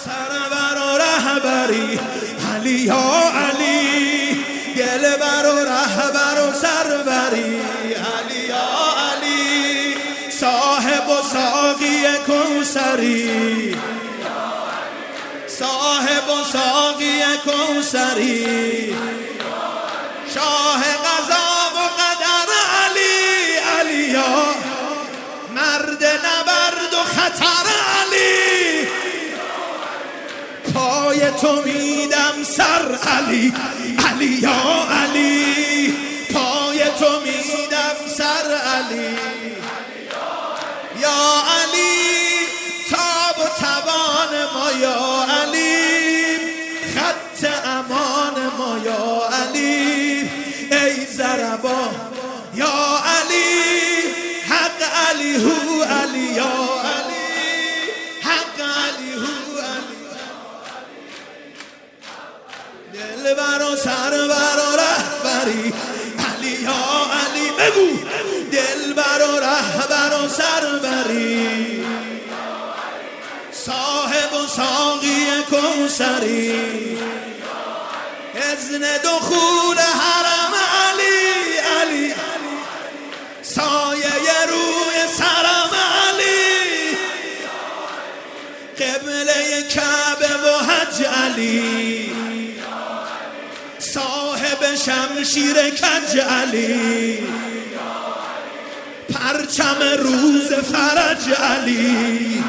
سرور و رهبری علی یا علی، دلبر و رهبر و سروری علی یا علی، صاحب و ساقی کوثری، صاحب و ساقی کوثری، شاه قضا و قدر علی، علی یا مرد نبرد و خطر علی، پای تو میدم سر علی، علی یا علی، پای تو میدم سر علی یا علی، تاب و توان ما یا علی، خط امان ما یا علی، ای زربا یا علی، حق علی هو علی یا علی، حق علی هو علی، دلبر و سرور و رهبری علی یا علی، بگو دلبر و رهبر و سروری، صاحب و ساقی کوثری، اذن دخول حرم علی، علی سایه روی سرم علی، قبله کعبه و حج علی، صاحب شمشیر کج علی، پرچم روز فرج علی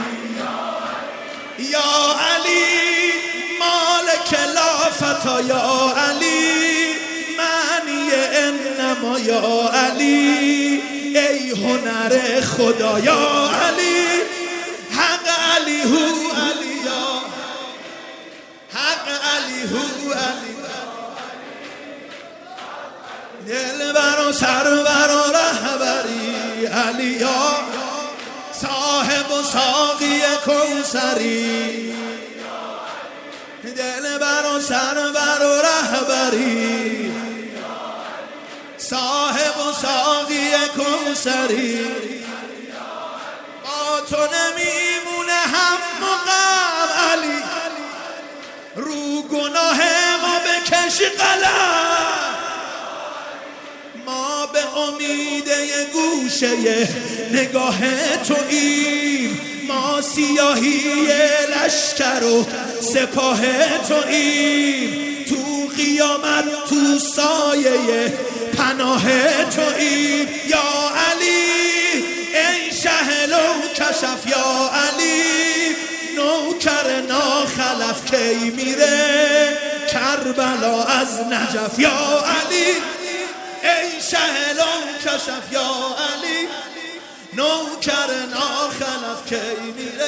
یا علی، مالک لا فتا یا علی، معنی انما یا علی، ای هنر خدا یا علی، حق علی هو علی یا حق علی هو علی، دلبر و سرور و رهبری علی یا صاحب و ساقی کوثری، دلبر و سرور و رهبری، صاحب و ساقی کوثری، با تو نمیمونه هم مقام علی، رو گناه ما بکش قلم، ما به امید گوشه نگاه توییم، ما سیاهی لشکر و سپاه توییم، تو قیامت تو سایه پناه توییم یا علی، ای شه لو کشف یا علی، نوکر ناخلف کی میره کربلا از نجف یا علی، ای شه لو کشف یا علی، نوکر ناخلف کی میره